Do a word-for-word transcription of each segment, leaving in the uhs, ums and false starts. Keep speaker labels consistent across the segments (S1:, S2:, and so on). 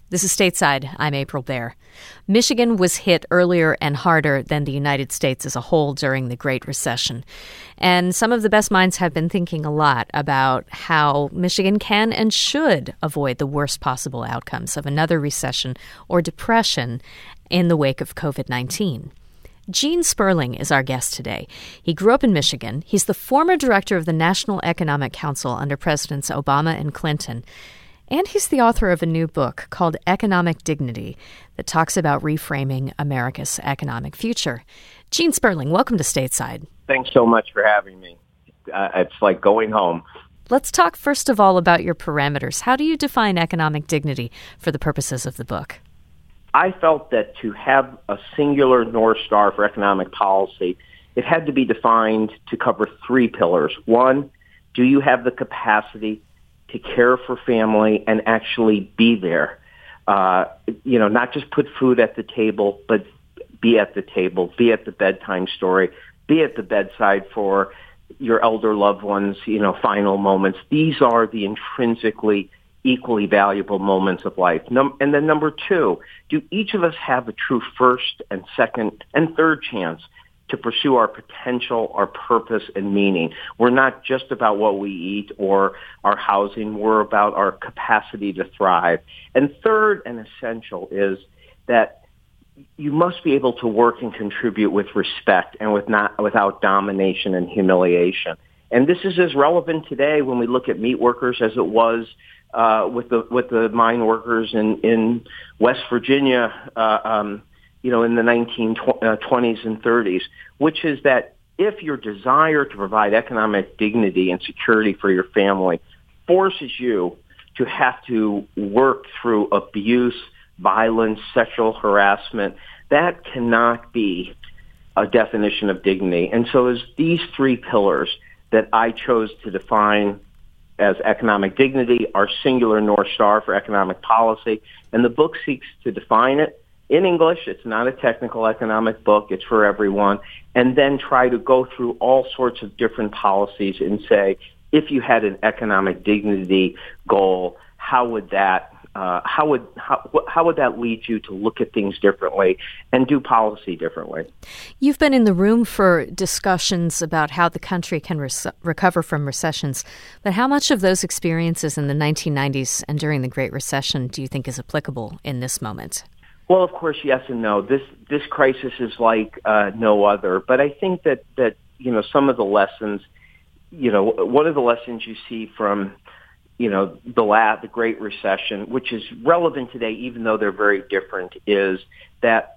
S1: This is Stateside. I'm April Baer. Michigan was hit earlier and harder than the United States as a whole during the Great Recession. And some of the best minds have been thinking a lot about how Michigan can and should avoid the worst possible outcomes of another recession or depression in the wake of covid nineteen. Gene Sperling is our guest today. He grew up in Michigan. He's the former director of the National Economic Council under Presidents Obama and Clinton. And he's the author of a new book called Economic Dignity that talks about reframing America's economic future. Gene Sperling, welcome to Stateside.
S2: Thanks so much for having me. Uh, it's like going home.
S1: Let's talk first of all about your parameters. How do you define economic dignity for the purposes of the book?
S2: I felt that to have a singular North Star for economic policy, it had to be defined to cover three pillars. One, do you have the capacity to care for family and actually be there? Uh, you know, not just put food at the table, but be at the table, be at the bedtime story, be at the bedside for your elder loved ones, you know, final moments. These are the intrinsically equally valuable moments of life. Num- and then number two, do each of us have a true first and second and third chance to pursue our potential, our purpose, and meaning? We're not just about what we eat or our housing. We're about our capacity to thrive. And third and essential is that you must be able to work and contribute with respect and with not without domination and humiliation. And this is as relevant today when we look at meat workers as it was uh, with the with the mine workers in in West Virginia. Uh, um, you know, in the nineteen twenties and thirties, which is that if your desire to provide economic dignity and security for your family forces you to have to work through abuse, violence, sexual harassment, that cannot be a definition of dignity. And so it's these three pillars that I chose to define as economic dignity, our singular North Star for economic policy, and the book seeks to define it in English. It's not a technical economic book. It's for everyone. And then try to go through all sorts of different policies and say, if you had an economic dignity goal, how would that uh, how would how, how would that lead you to look at things differently and do policy differently?
S1: You've been in the room for discussions about how the country can re- recover from recessions, but how much of those experiences in the nineteen nineties and during the Great Recession do you think is applicable in this moment?
S2: Well, of course, yes and no. This this crisis is like uh, no other. But I think that, that, you know, some of the lessons, you know, one of the lessons you see from, you know, the la- the Great Recession, which is relevant today, even though they're very different, is that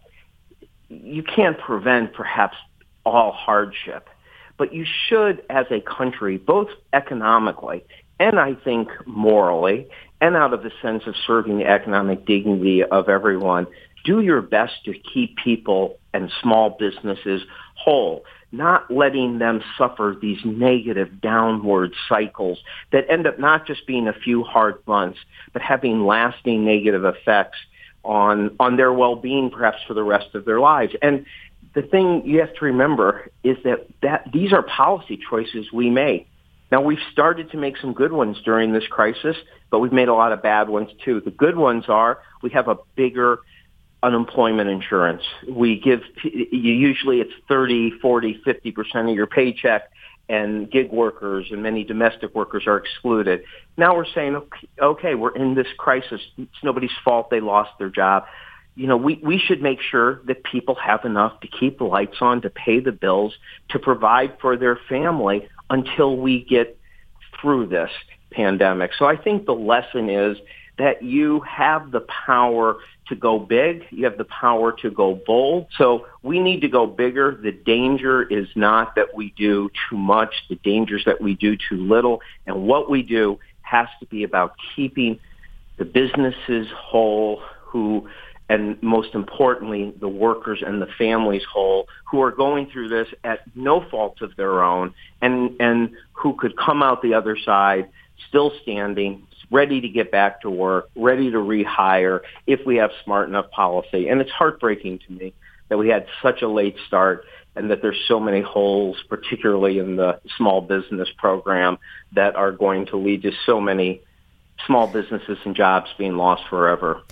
S2: you can't prevent perhaps all hardship. But you should, as a country, both economically and I think morally, and out of the sense of serving the economic dignity of everyone, do your best to keep people and small businesses whole, not letting them suffer these negative downward cycles that end up not just being a few hard months, but having lasting negative effects on, on their well-being, perhaps for the rest of their lives. And the thing you have to remember is that, that these are policy choices we make. Now, we've started to make some good ones during this crisis, but we've made a lot of bad ones, too. The good ones are we have a bigger unemployment insurance. We give, usually it's thirty, forty, fifty percent of your paycheck, and gig workers and many domestic workers are excluded. Now we're saying, okay, okay we're in this crisis. It's nobody's fault they lost their job. You know, we, we should make sure that people have enough to keep the lights on, to pay the bills, to provide for their family until we get through this pandemic. So I think the lesson is that you have the power to go big. You have the power to go bold. So we need to go bigger. The danger is not that we do too much. The danger is that we do too little. And what we do has to be about keeping the businesses whole, who, and most importantly, the workers and the families whole, who are going through this at no fault of their own, and, and who could come out the other side still standing, ready to get back to work, ready to rehire if we have smart enough policy. And it's heartbreaking to me that we had such a late start and that there's so many holes, particularly in the small business program, that are going to lead to so many small businesses and jobs being lost forever.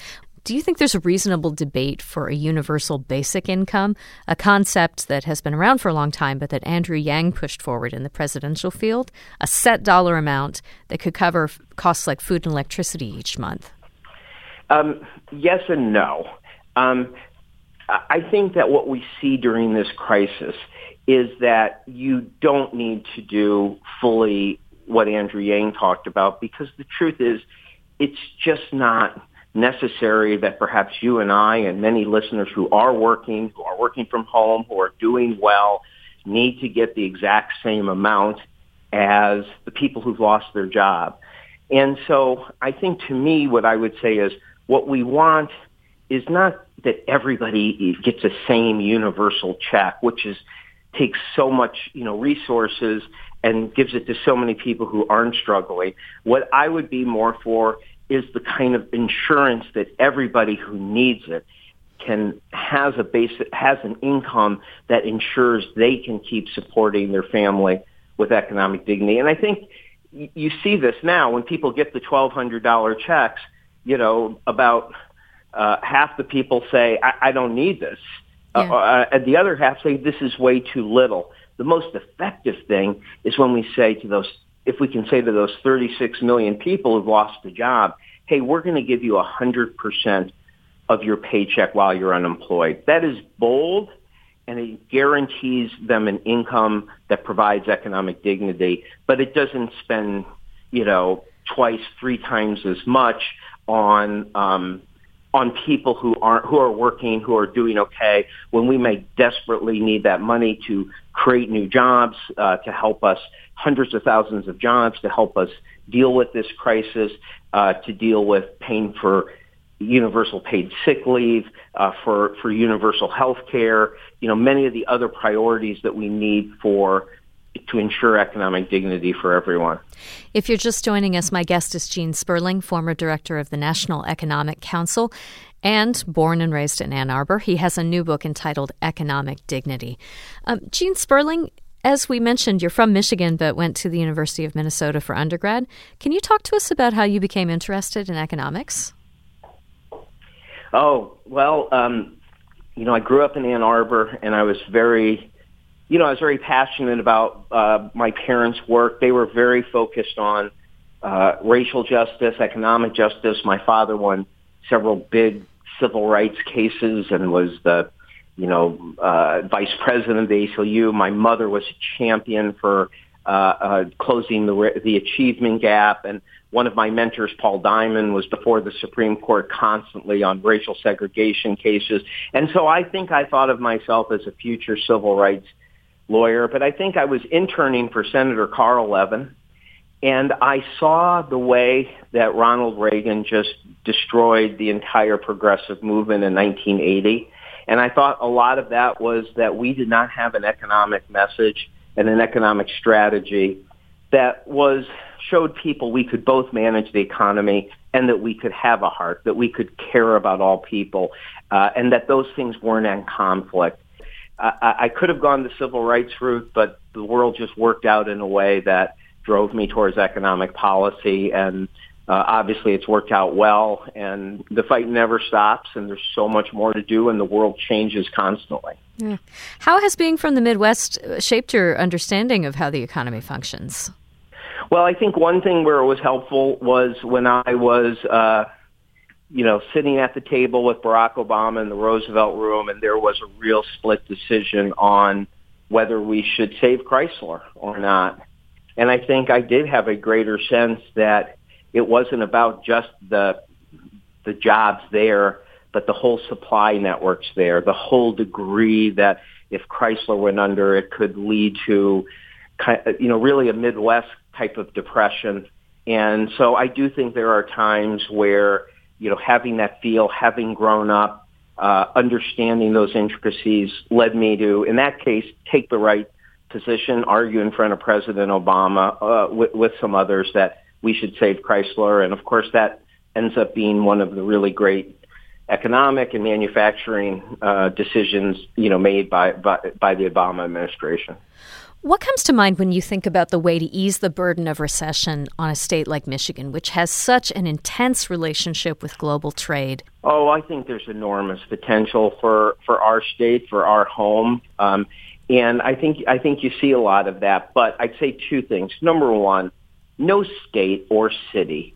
S1: Do you think there's a reasonable debate for a universal basic income, a concept that has been around for a long time, but that Andrew Yang pushed forward in the presidential field, a set dollar amount that could cover f- costs like food and electricity each month?
S2: Um, yes and no. Um, I think that what we see during this crisis is that you don't need to do fully what Andrew Yang talked about, because the truth is it's just not necessary that perhaps you and I and many listeners who are working, who are working from home, who are doing well, need to get the exact same amount as the people who've lost their job. And so I think, to me, what I would say is what we want is not that everybody gets the same universal check, which is takes so much, you know, resources and gives it to so many people who aren't struggling. What I would be more for is the kind of insurance that everybody who needs it can has a basic has an income that ensures they can keep supporting their family with economic dignity. And I think you see this now when people get the twelve hundred dollars checks. You know, about uh, half the people say, I, I don't need this. Yeah. Uh, and the other half say, this is way too little. The most effective thing is when we say to those, if we can say to those thirty-six million people who've lost a job, hey, we're going to give you one hundred percent of your paycheck while you're unemployed. That is bold, and it guarantees them an income that provides economic dignity, but it doesn't spend, you know, twice, three times as much on um, on people who aren't who are working, who are doing okay, when we may desperately need that money to create new jobs, uh, to help us, hundreds of thousands of jobs, to help us deal with this crisis, uh, to deal with paying for universal paid sick leave, uh, for for universal health care, you know, many of the other priorities that we need for to ensure economic dignity for everyone.
S1: If you're just joining us, my guest is Gene Sperling, former director of the National Economic Council and born and raised in Ann Arbor. He has a new book entitled Economic Dignity. Um, Gene Sperling, as we mentioned, you're from Michigan but went to the University of Minnesota for undergrad. Can you talk to us about how you became interested in economics?
S2: Oh, well, um, you know, I grew up in Ann Arbor, and I was very You know, I was very passionate about uh, my parents' work. They were very focused on uh, racial justice, economic justice. My father won several big civil rights cases and was the, you know, uh, vice president of the A C L U. My mother was a champion for uh, uh, closing the the achievement gap. And one of my mentors, Paul Diamond, was before the Supreme Court constantly on racial segregation cases. And so I think I thought of myself as a future civil rights lawyer, but I think I was interning for Senator Carl Levin, and I saw the way that Ronald Reagan just destroyed the entire progressive movement in nineteen eighty. And I thought a lot of that was that we did not have an economic message and an economic strategy that was showed people we could both manage the economy and that we could have a heart, that we could care about all people, uh, and that those things weren't in conflict. I, I could have gone the civil rights route, but the world just worked out in a way that drove me towards economic policy. And uh, obviously it's worked out well, and the fight never stops, and there's so much more to do, and the world changes constantly.
S1: Yeah. How has being from the Midwest shaped your understanding of how the economy functions?
S2: Well, I think one thing where it was helpful was when I was uh, you know, sitting at the table with Barack Obama in the Roosevelt Room, and there was a real split decision on whether we should save Chrysler or not. And I think I did have a greater sense that it wasn't about just the the jobs there, but the whole supply networks there, the whole degree that if Chrysler went under, it could lead to, you know, really a Midwest type of depression. And so I do think there are times where, you know, having that feel, having grown up, uh, understanding those intricacies led me to, in that case, take the right position, argue in front of President Obama uh, with, with some others that we should save Chrysler. And, of course, that ends up being one of the really great economic and manufacturing uh, decisions, you know, made by, by, by the Obama administration.
S1: What comes to mind when you think about the way to ease the burden of recession on a state like Michigan, which has such an intense relationship with global trade?
S2: Oh, I think there's enormous potential for, for our state, for our home. Um, and I think I think you see a lot of that. But I'd say two things. Number one, no state or city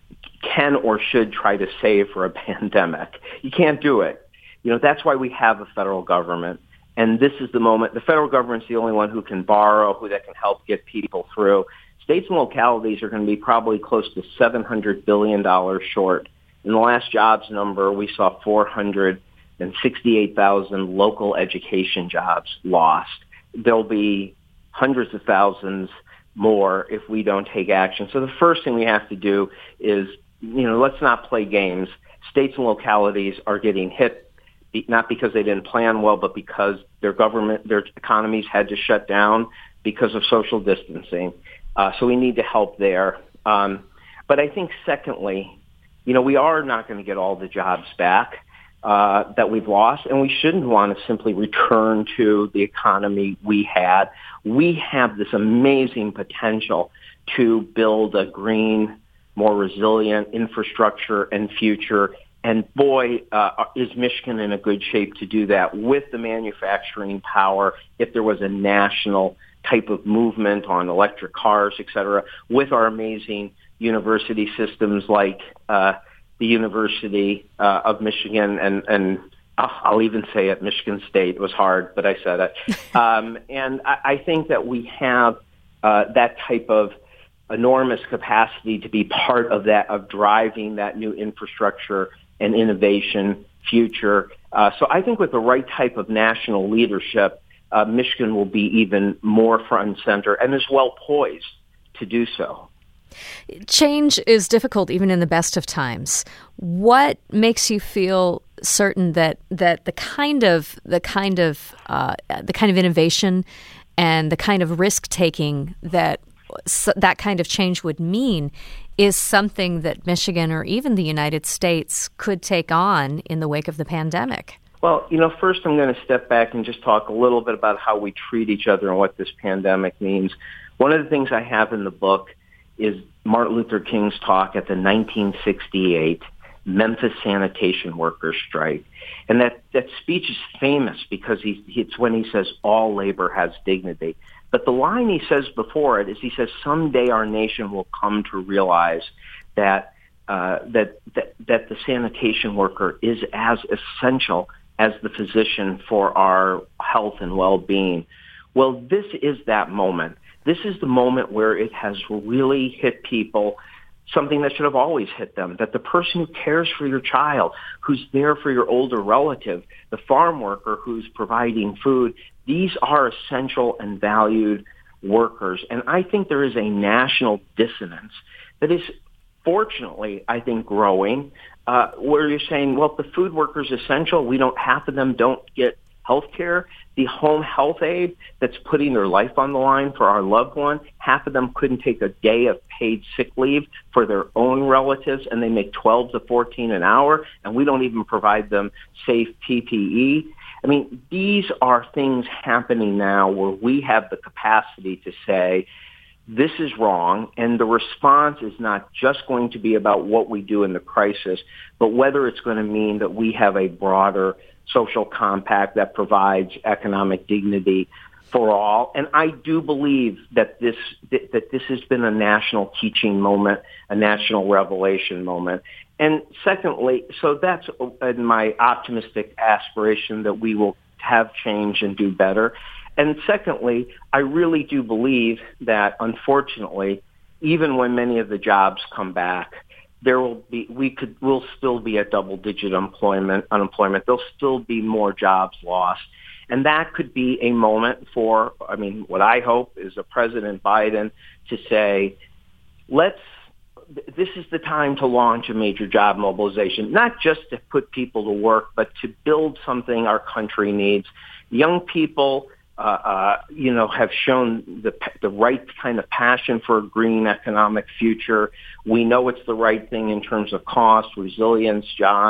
S2: can or should try to save for a pandemic. You can't do it. You know, that's why we have a federal government. And this is the moment. The federal government's the only one who can borrow, who that can help get people through. States and localities are going to be probably close to seven hundred billion dollars short. In the last jobs number, we saw four hundred sixty-eight thousand local education jobs lost. There'll be hundreds of thousands more if we don't take action. So the first thing we have to do is, you know, let's not play games. States and localities are getting hit, not because they didn't plan well, but because their government, their economies had to shut down because of social distancing. Uh, so we need to help there. Um, but I think secondly, you know, we are not going to get all the jobs back uh, that we've lost, and we shouldn't want to simply return to the economy we had. We have this amazing potential to build a green, more resilient infrastructure and future. And boy, uh, is Michigan in a good shape to do that with the manufacturing power if there was a national type of movement on electric cars, et cetera, with our amazing university systems like uh, the University uh, of Michigan and, and I'll even say it, Michigan State. It was hard, but I said it. Um, and I, I think that we have uh, that type of enormous capacity to be part of that, of driving that new infrastructure and innovation future. Uh, so I think with the right type of national leadership, uh, Michigan will be even more front and center and is well poised to do so.
S1: Change is difficult even in the best of times. What makes you feel certain that that the kind of the kind of uh, the kind of innovation and the kind of risk taking that that kind of change would mean is something that Michigan or even the United States could take on in the wake of the pandemic?
S2: Well, you know, first I'm going to step back and just talk a little bit about how we treat each other and what this pandemic means. One of the things I have in the book is Martin Luther King's talk at the nineteen sixty-eight Memphis sanitation workers strike. And that, that speech is famous because he, it's when he says all labor has dignity. But the line he says before it is he says, someday our nation will come to realize that, uh, that, that, that the sanitation worker is as essential as the physician for our health and well-being. Well, this is that moment. This is the moment where it has really hit people, something that should have always hit them, that the person who cares for your child, who's there for your older relative, the farm worker who's providing food, these are essential and valued workers. And I think there is a national dissonance that is fortunately, I think, growing, uh, where you're saying, well, if the food worker's essential, we don't, half of them don't get health care. The home health aide that's putting their life on the line for our loved one, half of them couldn't take a day of paid sick leave for their own relatives, and they make twelve to fourteen an hour, and we don't even provide them safe P P E. I mean, these are things happening now where we have the capacity to say, this is wrong, and the response is not just going to be about what we do in the crisis, but whether it's going to mean that we have a broader social compact that provides economic dignity for all. And I do believe that this that, that this has been a national teaching moment, a national revelation moment. And secondly, so that's in my optimistic aspiration that we will have change and do better. And secondly, I really do believe that, unfortunately, even when many of the jobs come back, there will be, we could, will still be at double-digit employment, unemployment. There'll still be more jobs lost. And that could be a moment for, I mean, what I hope is a President Biden to say, let's, this is the time to launch a major job mobilization, not just to put people to work, but to build something our country needs. Young people, uh, uh, you know, have shown the the right kind of passion for a green economic future. We know it's the right thing in terms of cost, resilience, jobs.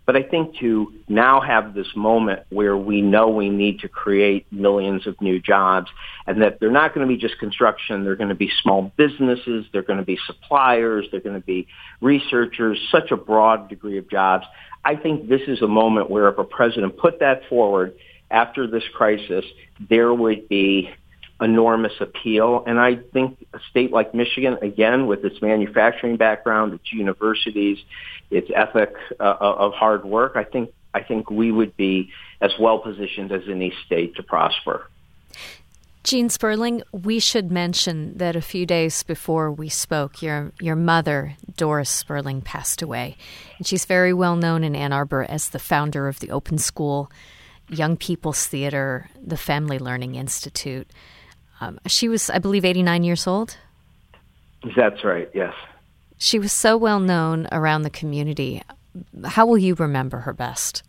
S2: But I think to now have this moment where we know we need to create millions of new jobs, and that they're not going to be just construction, they're going to be small businesses, they're going to be suppliers, they're going to be researchers, such a broad degree of jobs. I think this is a moment where if a president put that forward after this crisis, there would be enormous appeal. And I think a state like Michigan, again, with its manufacturing background, its universities, its ethic uh, of hard work, I think I think we would be as well positioned as any state to prosper.
S1: Gene Sperling, we should mention that a few days before we spoke, your your mother, Doris Sperling, passed away. And she's very well known in Ann Arbor as the founder of the Open School, Young People's Theater, the Family Learning Institute. Um, she was, I believe, eighty-nine years old?
S2: That's right, yes.
S1: She was so well known around the community. How will you remember her best?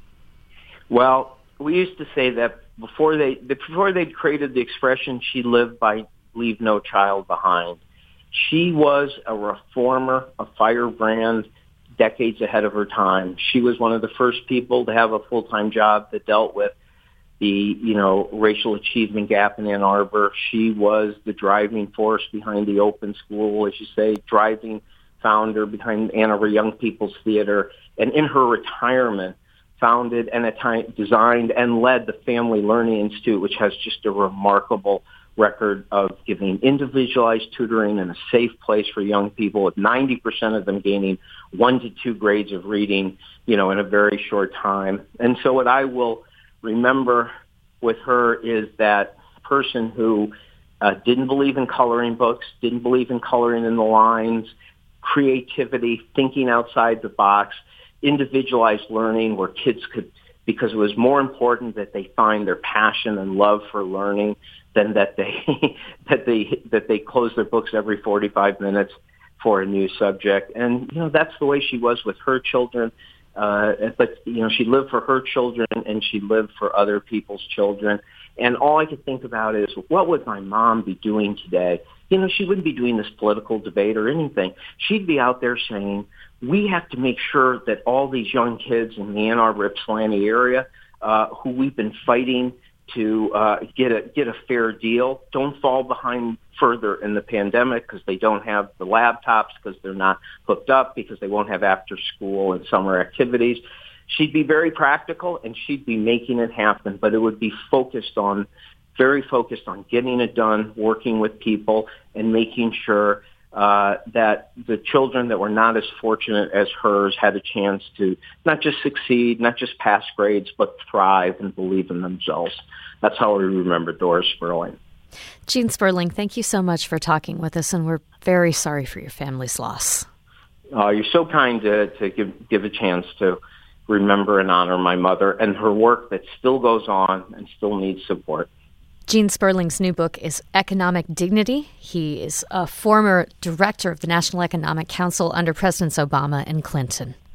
S2: Well, we used to say that before they before they created the expression, she lived by leave no child behind. She was a reformer, a firebrand, decades ahead of her time. She was one of the first people to have a full-time job that dealt with the, you know, racial achievement gap in Ann Arbor. She was the driving force behind the Open School, as you say, driving founder behind Ann Arbor Young People's Theater. And in her retirement, founded and at time designed and led the Family Learning Institute, which has just a remarkable record of giving individualized tutoring in a safe place for young people, with ninety percent of them gaining one to two grades of reading, you know, in a very short time. And so what I will remember with her is that person who uh, didn't believe in coloring books, didn't believe in coloring in the lines, creativity, thinking outside the box, individualized learning where kids could, because it was more important that they find their passion and love for learning than that they that they that they close their books every forty-five minutes for a new subject. And you know, that's the way she was with her children. Uh, but you know, she lived for her children and she lived for other people's children. And all I could think about is, what would my mom be doing today? You know, she wouldn't be doing this political debate or anything. She'd be out there saying, we have to make sure that all these young kids in the Ann Arbor Ypsilanti area, uh, who we've been fighting to uh, get a get a fair deal, don't fall behind further in the pandemic because they don't have the laptops, because they're not hooked up, because they won't have after school and summer activities. She'd be very practical and she'd be making it happen, but it would be focused on, very focused on getting it done, working with people and making sure uh, that the children that were not as fortunate as hers had a chance to not just succeed, not just pass grades, but thrive and believe in themselves. That's how we remember Doris Sperling.
S1: Gene Sperling, thank you so much for talking with us, and we're very sorry for your family's loss.
S2: Uh, you're so kind to, to give, give a chance to remember and honor my mother and her work that still goes on and still needs support.
S1: Gene Sperling's new book is Economic Dignity. He is a former director of the National Economic Council under Presidents Obama and Clinton.